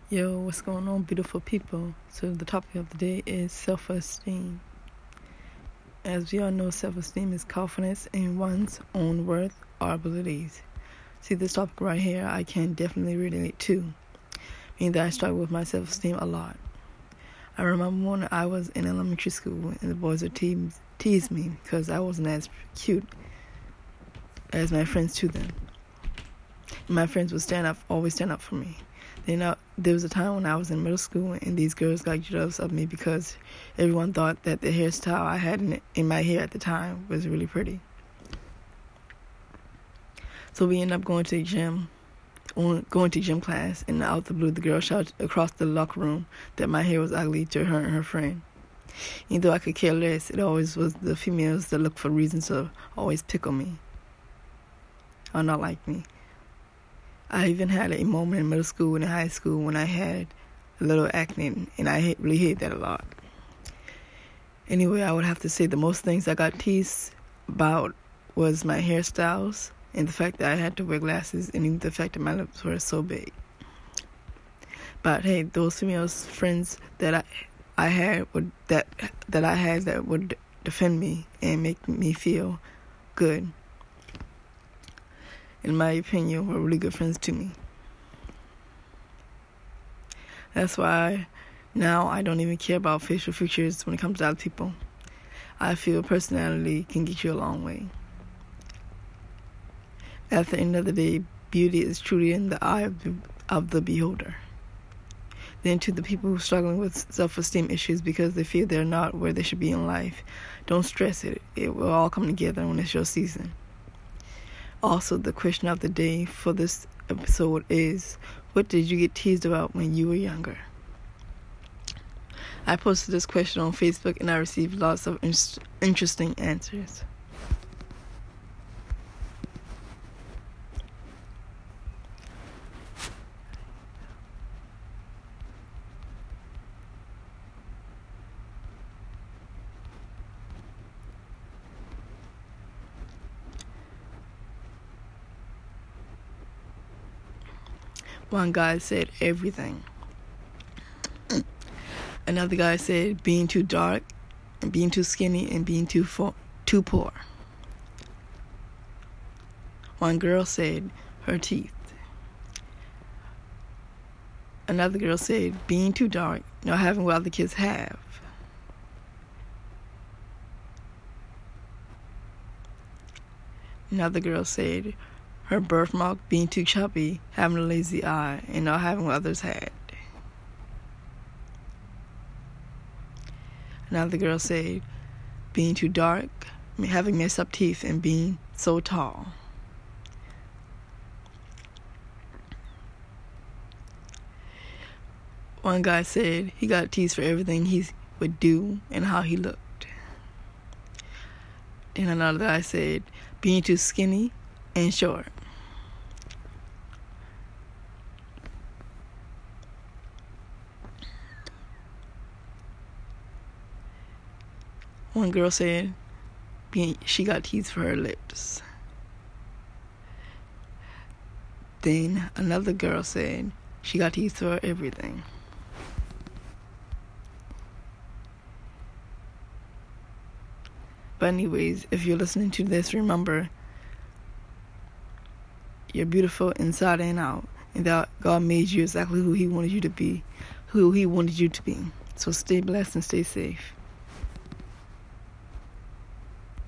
Yo, what's going on, beautiful people? So the topic of the day is self-esteem. As we all know, self-esteem is confidence in one's own worth or abilities. See, this topic right here, I can definitely relate to. Meaning that I struggle with my self-esteem a lot. I remember when I was in elementary school and the boys would tease me because I wasn't as cute as my friends to them. And my friends would always stand up for me. There was a time when I was in middle school and these girls got jealous of me because everyone thought that the hairstyle I had in my hair at the time was really pretty. So we ended up going to gym class, and out the blue, the girl shouted across the locker room that my hair was ugly to her and her friend. Even though I could care less, it always was the females that looked for reasons to always pick on me or not like me. I even had a moment in middle school and in high school when I had a little acne, and I really hate that a lot. Anyway, I would have to say the most things I got teased about was my hairstyles and the fact that I had to wear glasses, and even the fact that my lips were so big. But hey, those female friends that I had that would defend me and make me feel good, in my opinion, were really good friends to me. That's why now I don't even care about facial features when it comes to other people. I feel personality can get you a long way. At the end of the day, beauty is truly in the eye of the beholder. Then to the people who are struggling with self-esteem issues because they feel they're not where they should be in life, don't stress it. It will all come together when it's your season. Also, the question of the day for this episode is, what did you get teased about when you were younger? I posted this question on Facebook and I received lots of interesting answers. One guy said everything. Another guy said being too dark, and being too skinny, and being too poor. One girl said her teeth. Another girl said being too dark, not having what other kids have. Another girl said her birthmark being too chubby, having a lazy eye, and not having what others had. Another girl said being too dark, having messed up teeth, and being so tall. One guy said he got teased for everything he would do and how he looked. And another guy said being too skinny and short. One girl said she got teased for her lips. Then another girl said she got teased for everything. But anyways, if you're listening to this, remember, you're beautiful inside and out, and that God made you exactly who He wanted you to be, So stay blessed and stay safe.